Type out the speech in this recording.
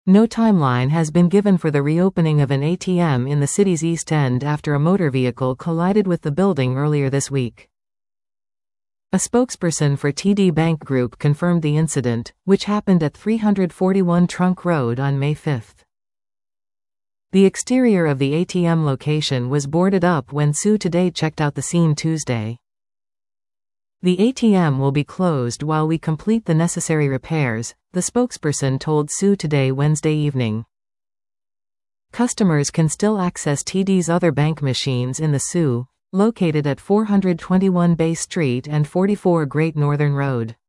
No timeline has been given for the reopening of an ATM in the city's East End after a motor vehicle collided with the building earlier this week. A spokesperson for TD Bank Group confirmed the incident, which happened at 341 Trunk Road on May 5. The exterior of the ATM location was boarded up when SU Today checked out the scene Tuesday. The ATM will be closed while we complete the necessary repairs, the spokesperson told SU Today Wednesday evening. Customers can still access TD's other bank machines in the SU, located at 421 Bay Street and 44 Great Northern Road.